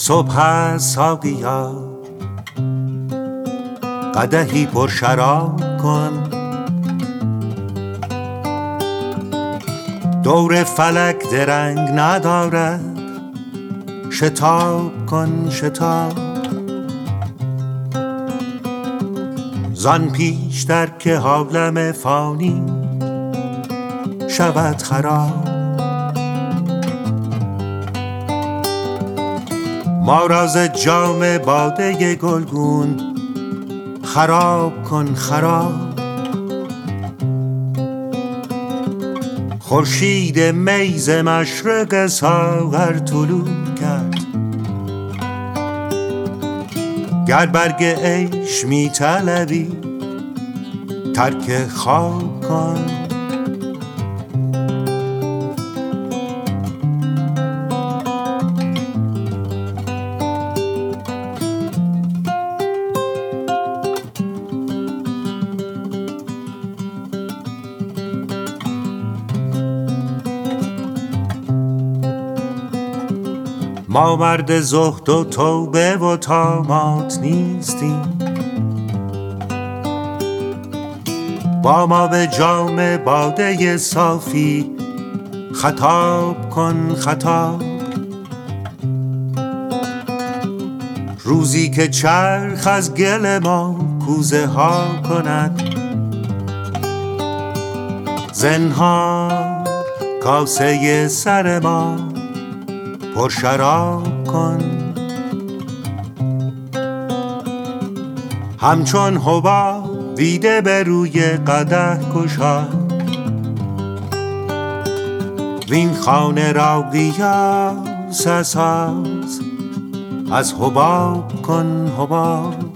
صبح است ساقیا، قدحی پر شراب کن، دور فلک درنگ ندارد، شتاب کن شتاب. زان پیشتر که عالم فانی شود خراب. ما را ز جام باده گلگون خراب کن خراب. خورشید می ز مشرق ساغر طلوع کرد، گر برگ عیش می طلبی ترک خواب کن. ما مرد زهد و توبه و طامات نیستیم، با ما به جام باده صافی خطاب کن خطاب. روزی که چرخ از گل ما کوزه ها کند، زنهار کاسه سر ما پر شراب کن. همچون حباب دیده به روی قدح گشاد، وین خانه را قیاس اساس از حباب کن حباب.